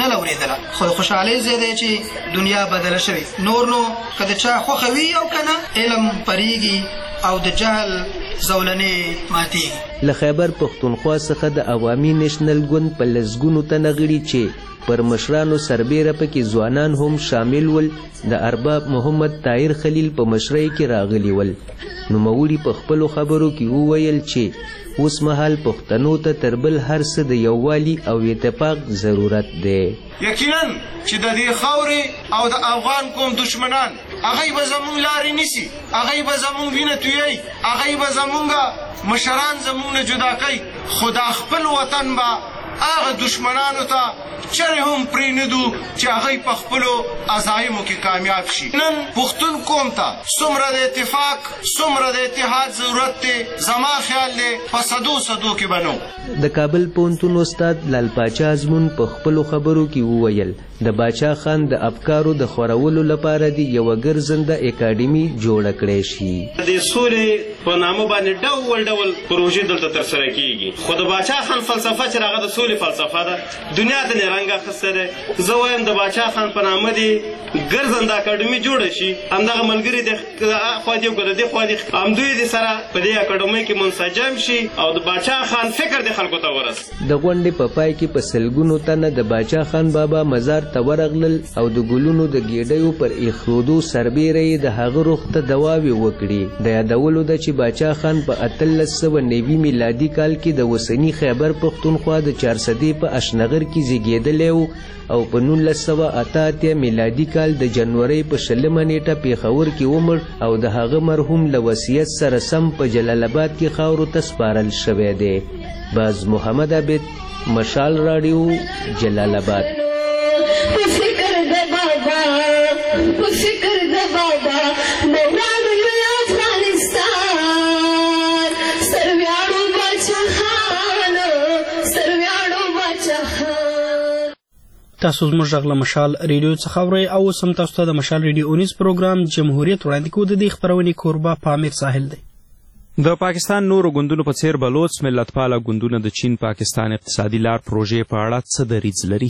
نه لورېدله. خو د خوشحالۍ ځای دی چې دنیا بدله شوې. نور نو که د چا خوښه وي او که نه، علم پریږي او د جهل زولنې ماتېږي. له خیبر پښتونخوا څخه د عوامي نیشنل ګوند په لسګونو تنه غړي چې پر مشرانو سربیره پکې ځوانان هم شامل ول، د ارباب محمد طاهر خلیل په مشرۍ کې راغلي ول. نوموړي په خپلو خبرو کې وویل چې اوس مهال پښتنو ته تر بل هر څه د یووالي او اتفاق ضرورت دی. یقینا چې د دې خاورې او د افغان قوم دشمنان هغوی به زمونږ لارې نیسي، هغوی به زمونږ وینه تویوي، هغوی به زمونږ مشران زمونږ نه جدا کوي، خو دا خپل وطن به هغه دشمنانو ته چرې هم پرېنږدو چې هغوی په خپلو عزایمو کې کامیاب شي. نن پښتون قوم ته څومره د اتفاق څومره د اتحاد ضرورت دی، زما خیال دی په صدو کې به نو. د کابل پوهنتون استاد لال پاچا ازمون په خپلو خبرو کې وویل د باچا خان د افکارو د خورولو لپاره د یوه ګرځنده اکاډمي جوړه کړی شي. د سولې په نامه باندې ډول ډول پروژې دلته ترسره کیږي، خو د باچا خان فلسفه چې هغه د سولې فلسفه ده، دنیا ته نه رنګ اخیستی دی. زه وایم د باچا خان په نامه دې ګرځنده اکاډمي جوړه شي، همدغه ملګري د خوا دې او که د دې خوا دې همدوی دې سره په دې اکاډمۍ کې منسجم شي او د باچا خان فکر دې خلکو ته ورس. د غونډې په پای کې په سلګونو تنه د باچا خان بابا مزار ته ورغلل او د ګلونو د ګېډیو پر ایښودو سربیره یې د هغه روح ته دعاوې وکړي. د یادولو ده چې باچا خان په 1890 میلادي کال کې د اوسني خیبر پښتونخوا د چارسدې په اشنغر کې زیږېدلی و او په 1988 میلادي کال د جنورۍ په 20 نیټه پیښور کې ومړ او د هغه مرحوم له وصیت سره سم په جلال آباد کې خاورو ته سپارل شوی دی. باز محمد عابد، مشال راډیو، جلال آباد. تاسو زموږ غږ له مشال ریډیو څخه اورئ او اوس هم تاسو ته د مشال ریډیو اونیز پروګرام جمهوریت وړاندې کوو. د دې خپرونې کوربه پامیر ساحل دی. د پاکستان نورو ګوندونو په څیر بلوچ ملتپاله ګوندونه د چین پاکستان اقتصادي لار پروژې په اړه څه دریځ لري؟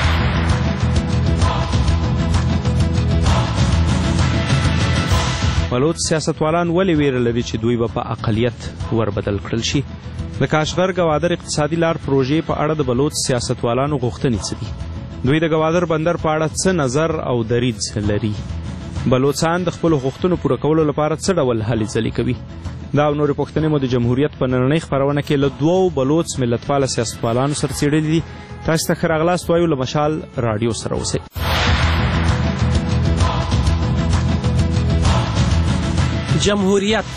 بلوچ سیاستوالان ولې ویره لري چې دوی به په اقلیت وربدل کړل شي؟ د کاشغر ګوادر اقتصادي لار پروژې په اړه د بلوچ سیاستوالانو غوښتنې څه دي؟ دوی د ګوادر بندر په اړه څه نظر او دریځ لري؟ بلوچستان د خپلو غوښتنو پوره کولو لپاره څه ډول هلې ځلې کوي؟ دا او نورې پوښتنې مو د جمهوریت په نننۍ خپرونه کې له دوو بلوچ ملتپاله سیاستوالانو سره څېړلي دي. تاسو ته ښه راغلاست وایو. له مشال راډیو سره اوسئ. جمهوریت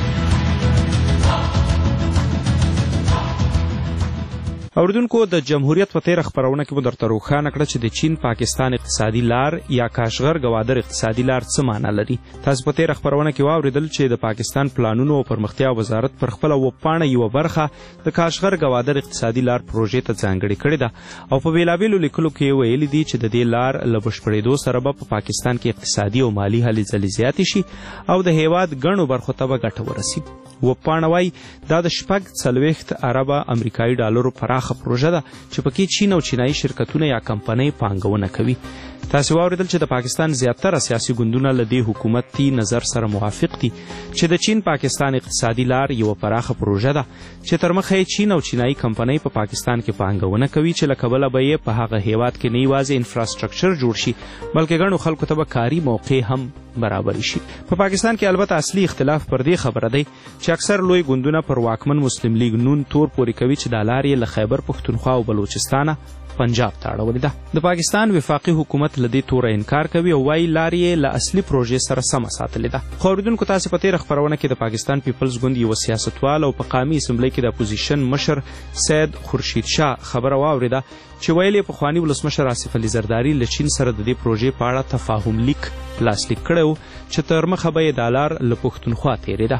اوریدونکو، د جمهوریت په تیره خپرونه کې مو درته روښانه کړه چې د چین پاکستان اقتصادي لار یا کاشغر ګوادر اقتصادي لار څه معنا لري. تاسو په تیره خپرونه کې واوریدل چې د پاکستان پلانونو او پرمختیا وزارت پر خپله وپاڼه یوه برخه د کاشغر ګوادر اقتصادي لار پروژې ته ځانګړې کړې ده او په بېلابېلو لیکلو کې ویلي دي چې د دې لار له بشپړېدو سره به په پاکستان کې اقتصادي او مالي هلې ځلې زیاتې شي او د هیواد ګڼو برخو ته به ګټه ورسي. وپاڼه وایي دا د 40 اربه امریکایي ډالرو پراخه پروژه ده چې پکې چین او چینایي شرکتونه یا کمپنۍ پانګونه کوي. تاسو واوریدل چې د پاکستان زیاتره سیاسي ګوندونه له دې حکومتي نظر سره موافق دي چې د چین پاکستان اقتصادي لار یوه پراخه پروژه ده چې تر مخه یې چین او چینایي کمپنۍ په پاکستان کې پانګونه کوي چې له کبله به یې په هغه هیواد کې نه یوازې انفراسټرکچر جوړ شي بلکې ګڼو خلکو ته به کاري موقع هم برابر شي. په پاکستان کې البته اصلي اختلاف پر دې خبره دی چې اکثر لوی ګوندونه پر واکمن مسلم لیگ نون تور پورې کوي چې دا لار یې له خیبر پښتونخوا او بلوچستانه پنجاب ته اړولې ده. د پاکستان وفاقي حکومت له دې توره انکار کوي او وایي لار یې له اصلي پروژې سره سمه ساتلې ده. خو اورېدونکو، تاسې په تېره خپرونه کې د پاکستان پیپلز ګوند یوه سیاستوال او په قامي اسمبلۍ کې د اپوزیشن مشر سید خورشید شاه خبره واورېده چې ویل یې پخواني ولسمشر آصف علي زرداري له چین سره د دې پروژې په اړه تفاهم لیک لاسلیک کړی و چې تر مخه به یې دا لار له پښتونخوا تېرېده.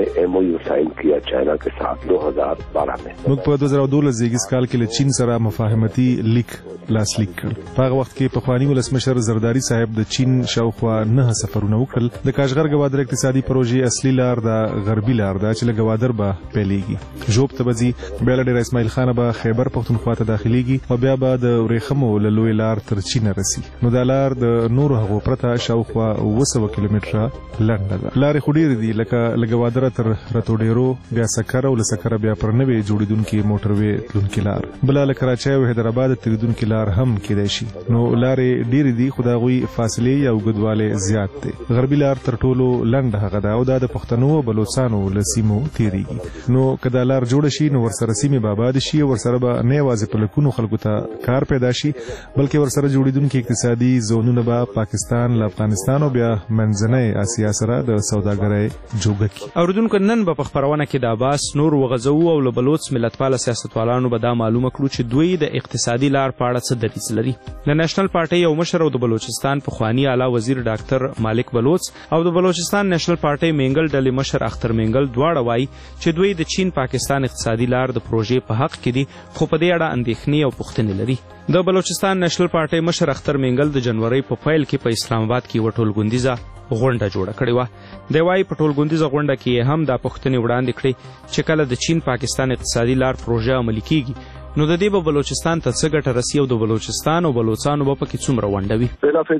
موږ په 2012 زیږیز کال کې له چین سره مفاهمتي لیک لاسلیک کړ. په هغه وخت کې پخواني ولسمشر زرداري صاحب د چین شاوخوا 9 سفرونه وکړل. د کاشغر ګوادر اقتصادي پروژې اصلي لار د غربي لار ده چې له ګوادر به پیلېږي، ژوب ته به ځي، بیا له ډېره اسماعیل خانه به خیبر پښتونخوا ته داخلېږي او بیا به د ورېښمو له لوی لار تر چین رسي. نو دا لار د نورو هغو پرته شاوخوا 200 کیلومتره لنډه ده. لارې خو ډېرې دي لکه له ګوادره تر رتوډیرو، بیا سکر او له سکره بیا پر نوې جوړېدونکې موټروې تلونکې لار، بله له کراچۍ او حیدرآباد تېرېدونکې لار هم کیدای شي. نو لارې ډېرې دي خو د هغوی فاصلې یا اوږدوالی زیات دی. غربي لار تر ټولو لنډه هغه ده او دا د پښتنو او بلوڅانو له سیمو تېرېږي. نو که دا لار جوړه شي نو ورسره سیمې به آباد شي او ورسره به نه یوازې په لکونو خلکو ته کار پیدا شي بلکې ورسره جوړېدونکي اقتصادي زونونه به پاکستان له افغانستان او بیا منځنۍ اسیا سره د سوداګرۍ جوګه کړي. اوریدونکو نن به په خپرونه کې د عباس نور وغځوو او له بلوڅ ملتپاله سیاستوالانو به دا معلومه کړو چې دوی د اقتصادي لار په اړه څه دریځ لري. د نېشنل پارټۍ یو مشر او د بلوچستان پخواني اعلی وزیر ډاکټر مالک بلوڅ او د بلوچستان نېشنل پارټۍ مینګل ډلې مشر اختر مینګل دواړه وایي چې دوی د چین پاکستان اقتصادي لار د پروژې په حق کې دي خو په دې اړه اندېښنې او پوښتنې لري. د بلوچستان نېشنل پارټۍ مشر اختر مینګل د جنورۍ په پیل کې په اسلام آباد کې یوه ټولګوندیزه غونډه جوړه کړې وه. دی وایي په ټولګوندیزه غونډه کې یې هم دا پوښتنې وړاندې کړې چې کله د چین پاکستان اقتصادي لار پروژه عملي کېږي نو د دې به بلوچستان ته څه ګټه رسي او د بلوچستان او بلوڅانو به پکې څومره ونډه وي.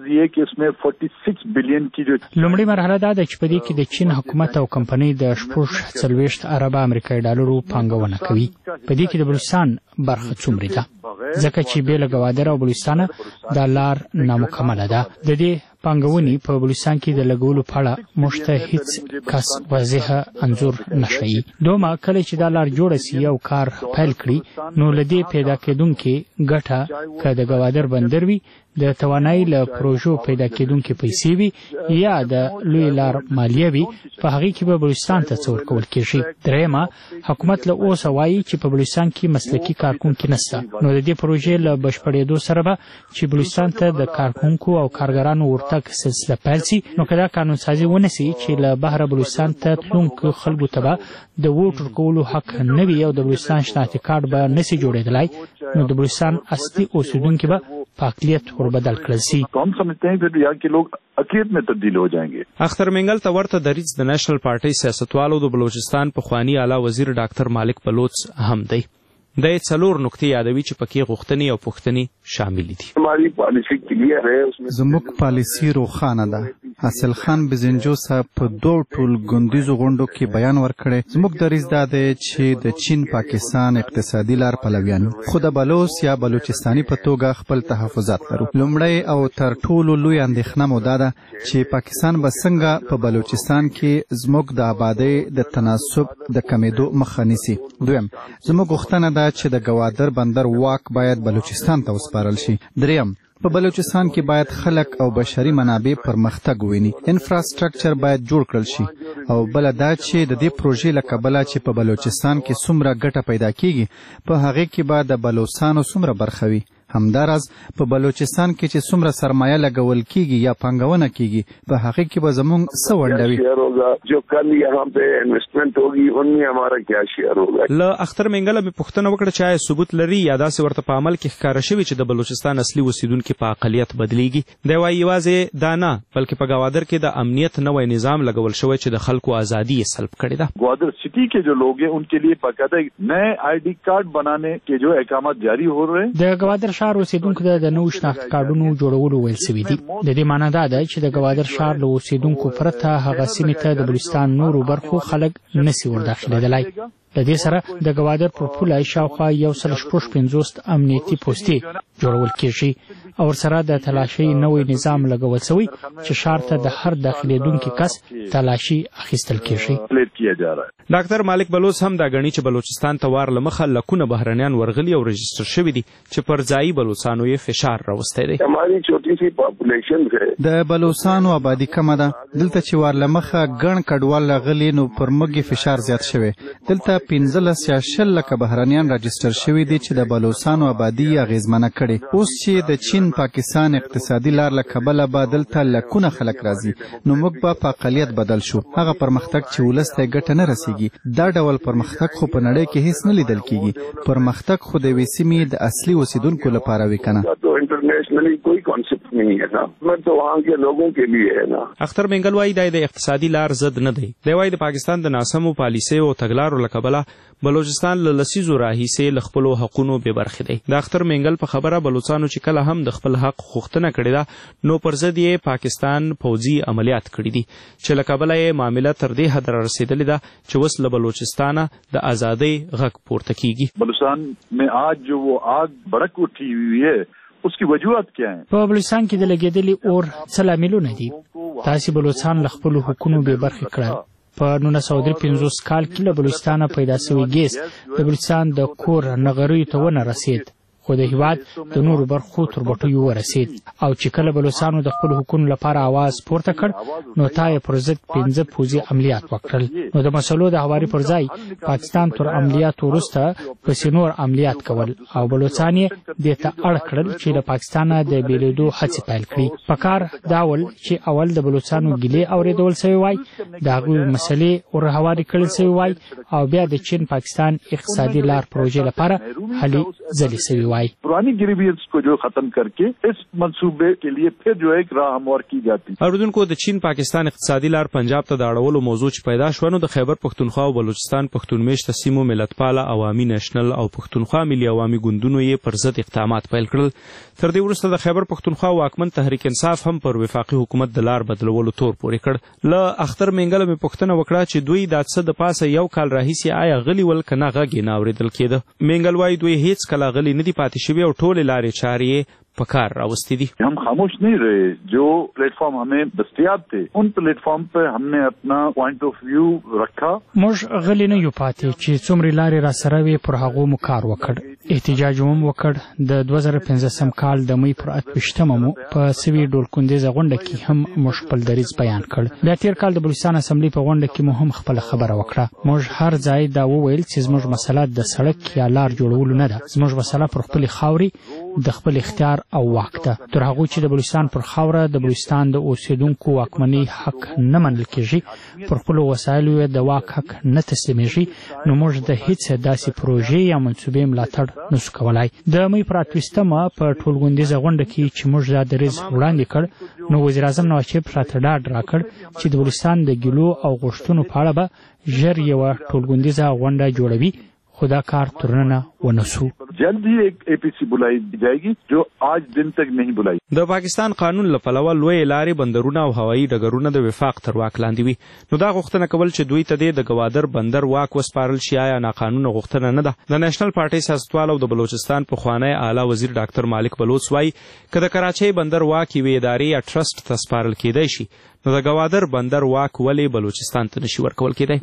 لومړۍ مرحله دا ده چې په دې کې د چین حکومت او کمپنۍ د 40 ارب امریکایي ډالرو پانګونه کوي. په دې کې د بلوچستان برخه څومره ده ځکه چې بې له ګوادره او بلوچستانه دا لار نامکمله ده. د دې پانګونې په بلوچستان کې د لګولو په اړه موږ ته هیڅ کس واضح انځور نه ښیي. دومره کله چې دا لار جوړه سي او کار پیل کړي نو له دې پیدا کېدونکې ګټه که د ګوادر بندر وي، د توانایي له پروژو پیدا کېدونکې پیسې وي یا د لوی لار مالیه وي، په هغې کې به بلوچستان ته څه ورکول کېږي. درېیمه، حکومت له اوسه وایي چې په بلوچستان کې مسلکي کارکونکي نشته. نو د دې پروژې له بشپړېدو سره به چې بلوچستان ته د کارکونکو او کارګرانو ورتګ سلسله پیل سي نو که دا قانون سازي ونه سي چې له بهره بلوچستان ته تلونکو خلکو ته به د ووټ ورکولو حق نه وي او د بلوچستان شناختي کارت به نسي جوړېدلی نو د بلوچستان اصلي اوسېدونکي به په اقلیت وربدل کړل سي. اختر مینګل ته ورته دریځ د نېشنل پارټۍ سیاستوالو د بلوچستان پخواني اعلی وزیر ډاکټر مالک بلوڅ هم دی. د 4 نقطې یادوي چې پکې غوښتنې او پوښتنې شامل دي. زموږ پالیسي روښانه ده. حاصل خان بزنجو صاحب په 2 ټولګوندیزو غونډو کې بیان ورکړی. زموږ دریځ دا دی چې د چین پاکستان اقتصادي لار پلویان خو د بلوڅ یا بلوچستاني په توګه خپل تحفظات لرو. لومړی او تر ټولو لوی اندېښنه مو دا ده چې پاکستان به څنګه په بلوچستان کې زموږ د آبادۍ د تناسب د کمېدو مخه نیسي. دویم، زموږ غوښتنه ده چې د ګوادر بندر واک باید بلوچستان ته وسپارل شي. دریم، په بلوچستان کې باید خلک او بشري منابع پرمختګ وویني. انفراستراکچر باید جوړ کړل شي. او بله دا چې د دې پروژې له کبله چې په بلوچستان کې څومره ګټه پیدا کیږي په هغې کې به د بلوڅانو څومره برخه وي. همداراز په بلوچستان کې چې څومره سرمایه لګول کیږي یا پانګونه کیږي په هغې کې به زموږ څه ونډه وي. له اختر مینګله مې پوښتنه وکړه چې آیا ثبوت لري یا داسې ورته په عمل کې ښکاره شوي چې د بلوچستان اصلي اوسېدونکي په اقلیت بدلیږي. دی وایي یوازې دا نه بلکې په ګوادر کې د امنیت نوی نظام لګول شوی چې د خلکو ازادي یې سلب کړې ده. ग्वादर सिटी के जो लोग हैं उनके लिए बाकायदा नए आईडी कार्ड बनाने के जो अहकामात जारी हो रहे हैं. د ګوادر ښار اوسېدونکو ته د نوو شناخت کارډونو جوړولو ویل سوي دي. د دې معنا دا ده چې د ګوادر ښار له اوسېدونکو پرته هغه سیمې ته د بلوچستان نورو برخو خلک نسي ورداخلېدلی. د دې سره د ګوادر پر پوله شاوخوا 155 امنیتي پوستې جوړول کېږي او ورسره د تلاشۍ نوی نظام لګول سوی چې ښار ته د هر داخلېدونکي کس تلاشي اخیستل کېږي. ډاکټر مالک بلوڅ هم دا ګڼي چې بلوچستان ته وار له مخه لکونه بهرنیان ورغلي او رجسټر شوي دي چې پر ځایي بلوڅانو یې فشار راوستی دی. د بلوڅانو آبادي کمه ده. دلته چې وار له مخه ګڼ کډوال راغلي نو پر موږ فشار زیات شوی. دلته 15 یا 20 لکه بهرنیان راجسټر شوي دي چې د بلوڅانو آبادي اغېزمنه کړي. اوس چې د چین پاکستان اقتصادي لار له کبله به دلته لکونه خلک راځي نو موږ به په اقلیت بدل شو. هغه پرمختګ چې ولس ته ګټه نه رسیږي. دا ډول پرمختګ خو په نړۍ کې هیڅ نه لیدل کیږي. پرمختګ خو د یوې سیمې د اصلي اوسېدونکو لپاره وي کنه. اختر مینګل وایي دا د اقتصادي لار ضد نه دی. دی وایي د پاکستان د ناسمو پالیسیو او تګلارو له کبله بلوچستان له لسیزو راهیسې له خپلو حقونو بې برخې دی. د اختر منګل په خبره بلوچستانو چې کله هم د خپل حق غوښتنه کړې ده نو پر ضد یې پاکستان پوځي عملیات کړي دي چې له کبله یې معامله تر دې حد رارسېدلې ده چې اوس له بلوچستانه د ازادۍ غږ پورته کیږي. بلوچستان میں آج جو وہ آگ بڑک اٹھی ہوئی ہے اس کی وجوهات کیا ہیں؟ په بلوچستان کې د لګېدلي اور څه لاملونه دي؟ تاسې بلوچستان له خپلو حقونو بې برخې کړل. په 1953 کال کې له بلوچستانه پیدا شوی ګیس د بلوچستان د کور نغریو ته ونه رسید خو د هیواد د نورو برخو تر بټیو ورسید او چې کله بلوچستانو د خپلو حقونو لپاره आवाज پورته کړ نو تا یې پر ضد 15 پوځي عملیات وکړل. نو د مسلو د هواري پر ځای پاکستان تر عملیاتو وروسته پسې نور عملیات کول او بلوچستان یې دې ته اړ کړل چې له پاکستانه د بېلېدو هڅې پیل کړي. په کار دا ول چې اول د بلوچستانو ګیلې اورېدول سوی وای د هغوی مسلې ور هواري کړل سوی وای او بیا د چین پاکستان اقتصادي لار پروژې لپاره هلې ځلې سوی وای. पुरानी ग्रीवियंस को जो खत्म करके इस मंसूबे के लिए फिर जो एक राह हमवार की जाती. اوریدونکو د چین پاکستان اقتصادي لار پنجاب ته د اړولو موضوع چې پیدا شو نو د خیبر پښتونخوا او بلوچستان پښتون میشته سیمو ملتپاله عوامي نېشنل او پښتونخوا ملي عوامي ګوندونو یې پر ضد اقدامات پیل کړل. تر دې وروسته د خیبر پښتونخوا واکمن تحریک انصاف هم پر وفاقي حکومت د لار بدلولو تور پورې کړ. له اختر منګل مې پوښتنه وکړه چې دوی دا څه د پاسه یو کال راهیسې آیا غلي ول کنه غږ نه اورېدل کېده. منګل وایي دوی هیڅ کله غلي نه دي پاتې شوي او ټولې لارې چارې په کار راوستي دي. हम खामोश नहीं रहे. जो प्लेटफॉर्म हमें दस्तयाब थे उन प्लेटफॉर्म पे हमने अपना पॉइंट ऑफ व्यू रखा. موږ غلي نه یو پاتې چې څومره لارې را سره وي پر هغو مو کار وکړ. احتجاج هم وکړ. د 2015 کال د مې پر 28 مو په سوي ډول کندیزه غونډه کې هم موږ خپل دریځ بیان کړ. بیا تیر کال د بلوچستان اسمبلی په غونډه کې مو هم خپل خبره وکړه. موږ هر ځای دا وویل چې زموږ مسله د سړک یا لار جوړولو نه ده. زموږ مسله پر خپل خاوري د خپل اختیار او واک ده. تر هغه چې د بلوچستان پر خاوره د بلوچستان د اوسیدونکو واکمنۍ حق نه منل کېږي پر خپلو وسایلو د واک حق نه تسلیمیږي نو موږ د هیڅ داسې پروژې یا منصوبې ملاتړ نشو کولای. د مې پر 28 په ټولغونډیزه غونډه کې چې موږ دا دریځ وړاندې کړ نو وزیر اعظم نواز شریف راته ډاډ راکړ چې د بلوچستان د ګیلو او غوښتنو په اړه به ژر یوه ټولغونډیزه غونډه جوړوي خو دا کار ترننه ونه سو. جلد ही एक APC बुलाई जाएगी जो आज दिन तक नहीं बुलाई. د پاکستان قانون له پلوه لوی لارې بندرونه او هوایي ډګرونه د وفاق تر واک لاندې وي. نو دا غوښتنه کول چې دوی ته د ګوادر بندر واک وسپارل شي آیا ناقانونه غوښتنه نه ده. د نېشنل پارټۍ سیاستوال او د بلوچستان پخوانی اعلی وزیر ډاکټر مالک بلوچ وایي که د کراچۍ بندر واک یوې ادارې یا ټرسټ ته سپارل کېدی شي نو د ګوادر بندر واک ولې بلوچستان ته نشي ورکول کېدی.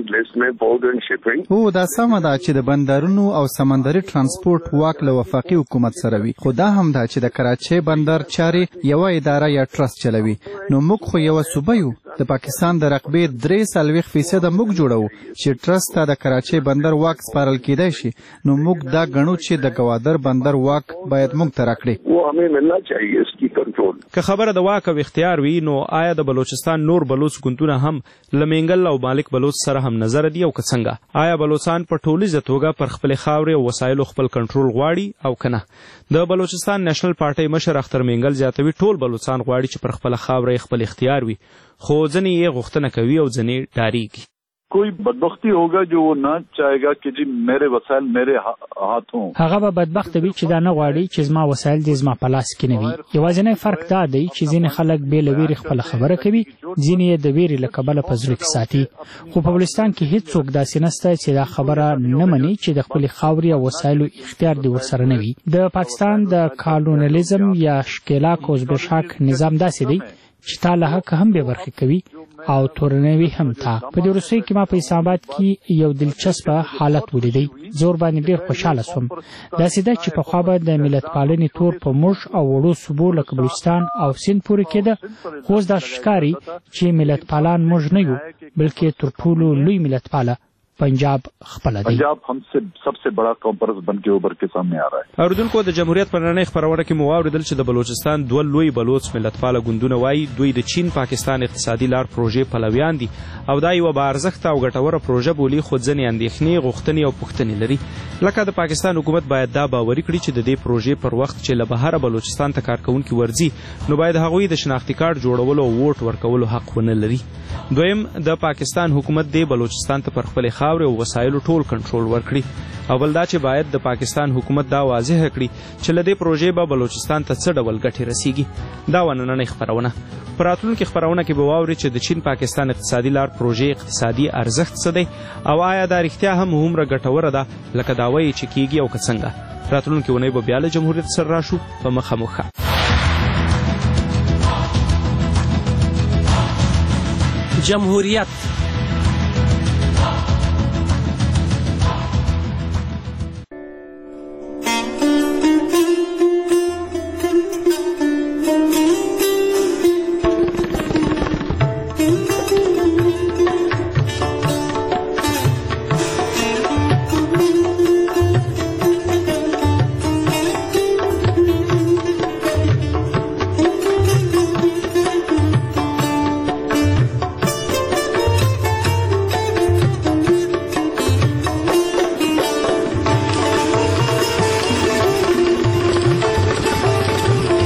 هو دا سمه ده چې د بندرونو او سمندري ترانسپورت واک له وفاقي حکومت سره وي خو دا هم ده چې د کراچۍ بندر چارې یوه اداره یا ټرسټ چلوي. نو موږ خو یوه صوبه یو. د پاکستان د رقبې 43% موږ جوړو چې ټرسټ ته د کراچۍ بندر واک سپارل کېدی شي نو موږ دا ګڼو چې د ګوادر بندر واک باید موږ ته راکړي. که خبره د واک او اختیار وي نو آیا د بلوچستان نور بلوچ ګوندونه هم له منګل او مالک بلوچ سره هم نظر دي او که څنګه؟ آیا بلوچستان په ټولیزه توګه پر خپل خاورې او وسایلو خپل کنټرول غواړي او که نه؟ د بلوچستان نېشنل پارټۍ مشر اختر منګل زیاتوي ټول بلوچستان غواړي چې پر خپل خاوره خپل اختیار وي خو ځینې یې غوښتنه کوي او ځینې ډاریږي. कोई बदबख्ती होगा जो वो ना चाहेगा कि जी मेरे वसाइल मेरे हाथों. هغه به بدبخت وي چې دا نه غواړي چې زما وسایل دې زما په لاس کې نه وي. یوازینی فرق دا دی چې ځینې خلک بې له ویرې خپله خبره کوي ځینې یې د ویرې له کبله په زړه کې ساتي. خو په بلوچستان کې هیڅوک داسې نشته چې دا خبره نه مني چې د خپلې خاورې او وسایلو اختیار دې ورسره نه وي. د پاکستان د کالونیلیزم یا ښکېلاک او زبېښاک نظام داسې دی چې تا له حق هم بې برخې کوي او تورنوي هم تا. په دې وروستیو کې ما په اسلام آباد کې یو دلچسپه حالت ولیدی. زه ورباندې ډېر خوشحاله سوم. داسې ده چې پخوا به د ملت پالنې تور په موږ او وړو صوبو لکه بلوچستان او سیند پورې کېده خو اوس دا ښکاري چې ملت پالان موږ نه یو بلکې تر ټولو لوی ملت پاله पंजाब خپله دی. पंजाब हमसे सबसे बड़ा कॉम्परस बन के उभर के सामने आ रहा है. اوریدونکو د جمهوریت په نړۍ خبرونه کې مو واوریدل چې د بلوچستان دوه لوی بلوچ ملتپاله ګوندونه وایي دوی د چین پاکستان اقتصادي لار پروژې پلویان دي او دا یوه باارزښته او ګټوره پروژه بولي خو ځینې اندېښنې غوښتنې او پوښتنې لري لکه د پاکستان حکومت باید دا باوري کړي چې د دې پروژې پر وخت چې له بهره بلوچستان ته کارکوونکي ورځي نو باید هغوی د شناختي کارت جوړولو او ووټ ورکولو حق ونه لري. دویم د پاکستان حکومت د بلوچستان ته پر خپلې خاورې او وسایلو ټول کنټرول ورکړي او بل دا چې باید د پاکستان حکومت دا واضح کړي چې له دې پروژې به بلوچستان ته څه ډول ګټې رسیږي. دا وه نننۍ خپرونه. په راتلونکي خپرونه کې به واورئ چې د چین پاکستان اقتصادي لار پروژې اقتصادي ارزښت څه دی او آیا دا رښتیا هم هومره ګټوره ده لکه دا وایي چې کیږي او که څنګه. راتلونکې اونۍ به بیا له جمهوریت سره راشو په مخامخ. جمهوریت